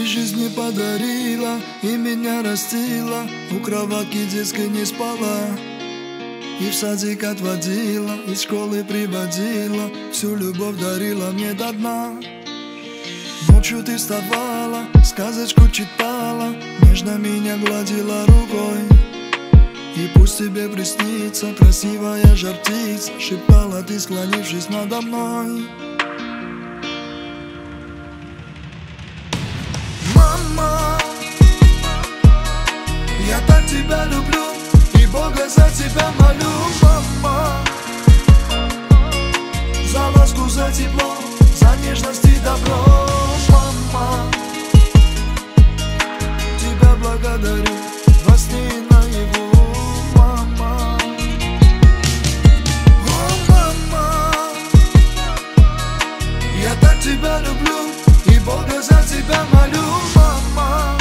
Ты жизнь мне подарила и меня растила, у кроватки детской не спала. И в садик отводила, из школы приводила, всю любовь дарила мне до дна. Ночью ты вставала, сказочку читала, нежно меня гладила рукой. И пусть тебе приснится красивая жар-птица, шептала ты, склонившись надо мной. Мама, я так тебя люблю и Бога за тебя молю. Мама, за ласку, за тепло, за нежность и добро. Мама, тебя благодарю во сне и наяву. Мама, о, мама, я так тебя люблю и Бога за тебя молю. Мама,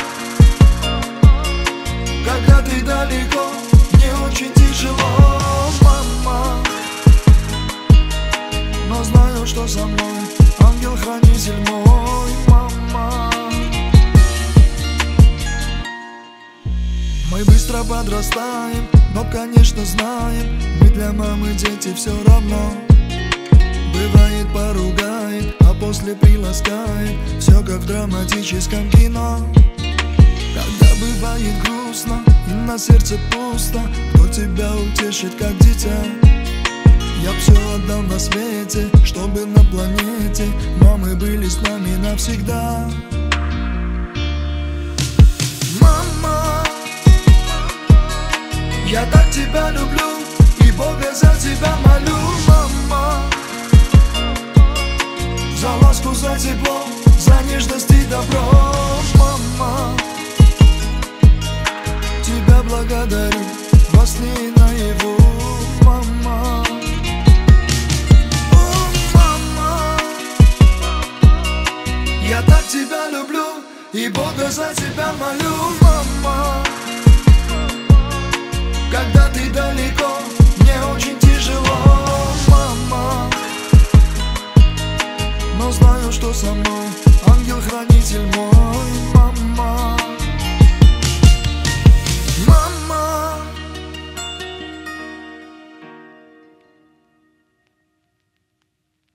когда ты далеко, мне очень тяжело. Мама, но знаю, что со мной ангел-хранитель мой. Мама, мы быстро подрастаем, но, конечно, знаем, мы для мамы дети все равно. Бывает, поругает, а после приласкает, все как в драматическом кино. Когда бывает грустно и на сердце пусто, кто тебя утешит, как дитя? Я все отдам на свете, чтобы на планете мамы были с нами навсегда. Мама, я так тебя люблю и Бога за тебя молю. Мама, за ласку, за тепло, за нежность и добро. Мама, тебя благодарю во сне и наяву. Мама, о, мама, я так тебя люблю и Бога за тебя молю. Мама, когда ты далеко, мне очень тяжело. Мама, но знаю, что со мной ангел-хранитель мой. Мама.